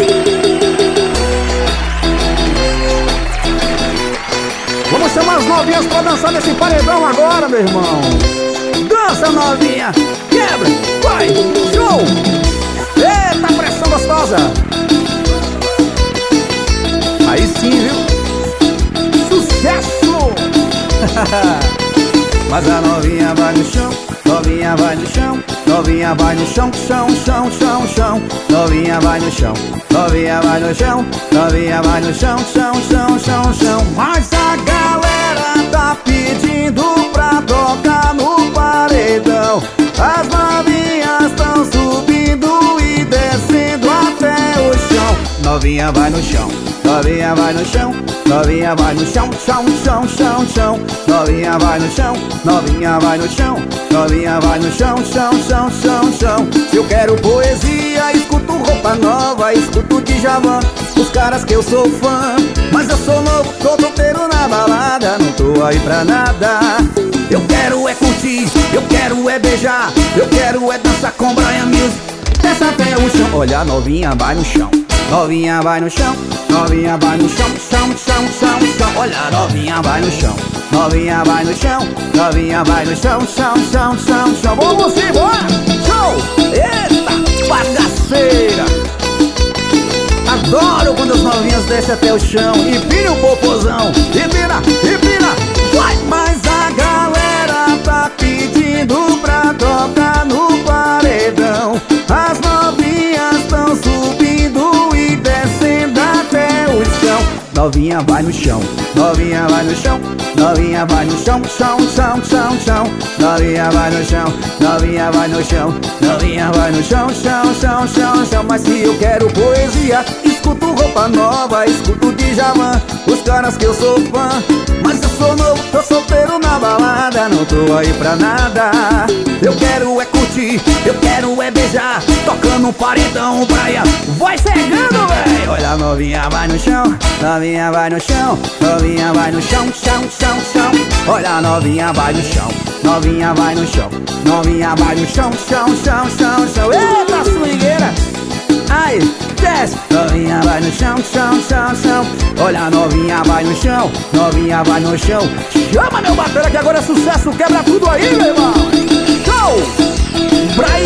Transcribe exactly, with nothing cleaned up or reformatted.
Vamos chamar as novinhas pra dançar nesse paredão agora, meu irmão. Dança, novinha, quebra, vai, show. Eita, pressão gostosa. Aí sim, viu? Sucesso. Mas a novinha vai no chão, novinha vai no chão, novinha vai no chão, chão, chão, chão, chão. Novinha vai no chão, novinha vai no chão, novinha vai no chão, chão, chão, chão, chão. Mas a galera tá pedindo pra tocar no paredão. As novinhas tão subindo e descendo até o chão. Novinha vai no chão, novinha vai no chão, novinha vai no chão, chão, chão, chão, chão. Novinha vai no chão, novinha vai no chão, novinha vai no chão, chão, chão, chão, chão. Se eu quero poesia, escuto roupa nova, escuto Djavan, os caras que eu sou fã. Mas eu sou novo, tô solteiro na balada, não tô aí pra nada. Eu quero é curtir, eu quero é beijar, eu quero é dançar com Brian Mills, desce até o chão. Olha, a novinha vai no chão, novinha vai no chão, novinha vai no chão, chão, chão, chão, chão. Olha, a novinha vai no chão, novinha vai no chão, novinha vai no chão, chão, chão, chão, chão. Vamos embora, show! Eita, bagaceira! Adoro quando as novinhas descem até o chão e pira o popozão, e pira, e pira, vai! Mas a galera tá pedindo pra tocar no paredão. As novinhas tão subindo e descendo até o chão. Novinha vai no chão, novinha vai no chão, novinha vai no chão, chão, chão, chão, chão. Novinha vai no chão, novinha vai no chão, novinha vai no chão, chão, chão, chão, chão. Mas se eu quero poesia, escuto roupa nova, escuto Djavan, os caras que eu sou fã. Mas eu sou novo, tô solteiro na balada, não tô aí pra nada. Eu quero é curtir, eu quero é beijar, tocando um paredão, praia, vai cegando, véi. Olha, a novinha vai no chão, novinha vai no chão, novinha vai no chão, chão, chão, chão. Olha, a novinha vai no chão, novinha vai no chão, novinha vai no chão, chão, chão, chão, chão. Eita, swingueira, ai, desce. Novinha vai no chão, chão, chão, chão. Olha, a novinha vai no chão, novinha vai no chão. Chama, meu batera, que agora é sucesso, quebra tudo aí, meu irmão. Show! Brian